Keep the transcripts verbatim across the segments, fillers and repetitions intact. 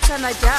Sana ja.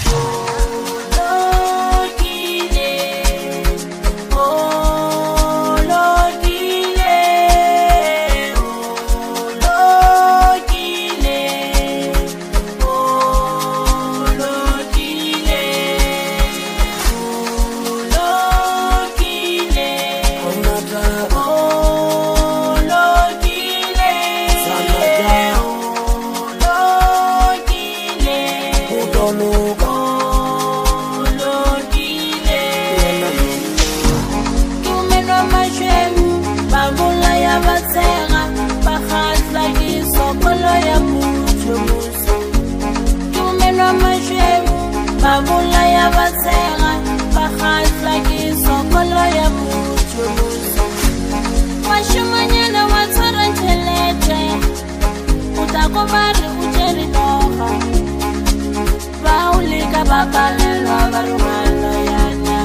Babula ya batsenga bakhatla ke sokolo ya muthubuzo washimanyana watsara ntelete utakobari uteri noha baulika bakalelwa barumana yana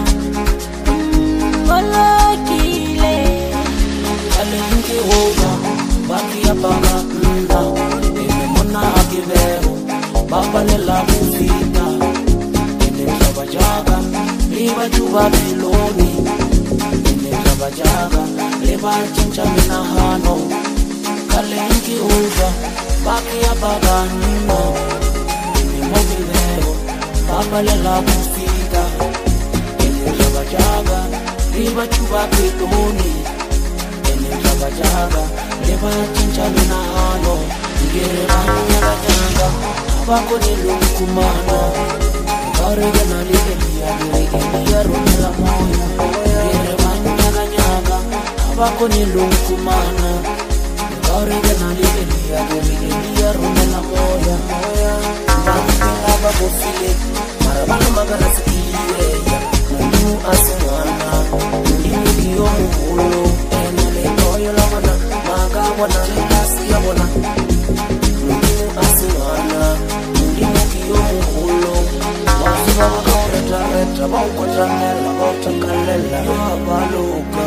molokile alengi hoga baki ya banga nda eme mona akibero babalela mufita Jaga, liba juba biloni, ine jaba jaga, liba chincha mina hano, kalenki uja, baki ya baganino, ine mobilero, baba lela mufita, ine jaba jaga, liba juba biloni, ine jaba jaga, liba chincha mina hano, ngere banya jaga, abako nilukumano. Orega na ligelia, ligelia rumela moyo. Gere manyaga nyaga, abako nilukumana. Orega na ligelia, ligelia rumela moyo. Baki abako file, marabana magana sikiye. Mungu asemwana, Mungu kiyo muhulo. Enele toyo la wana, maga wana, kasi ya wana. Mungu asemwana, Mungu kiyo muhulo. Wasiba kaureta reta, bauko janela, bauta kalela, baluka.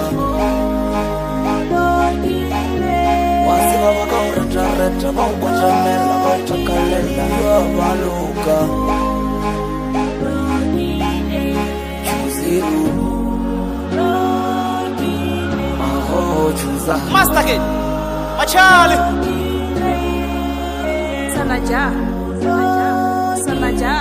Wasiba kaureta reta, bauko janela, bauta kalela, baluka. Chuziru, aho chuza. Master Kid, Machali. Sana ja. Sana ja.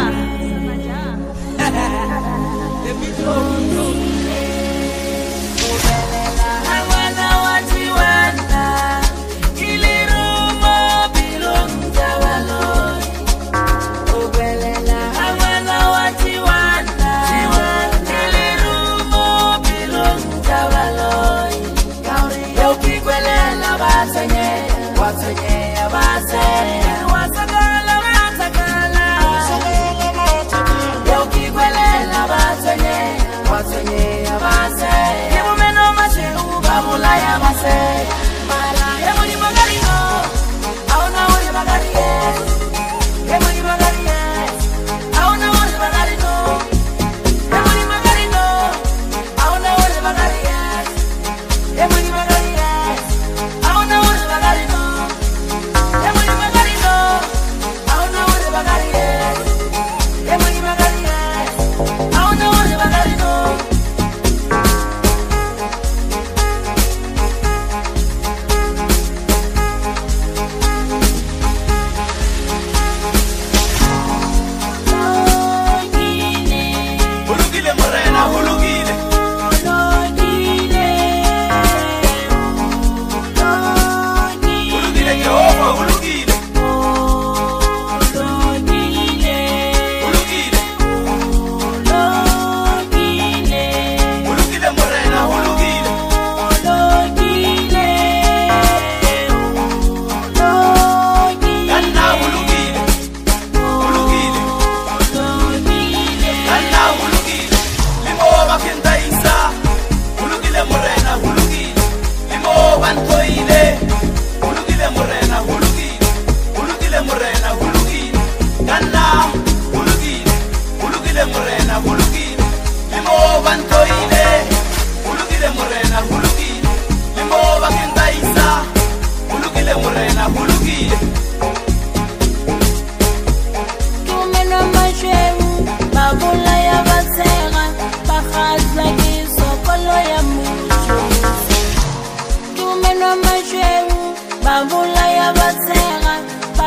What's your name?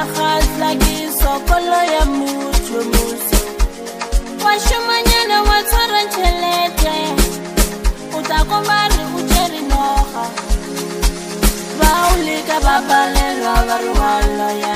kgatla ke sokolo ya motho moso wa shumanyana wa tshwara tšhelete o tla komare o tšere noga ba o leka ba palelwa ba re wa loya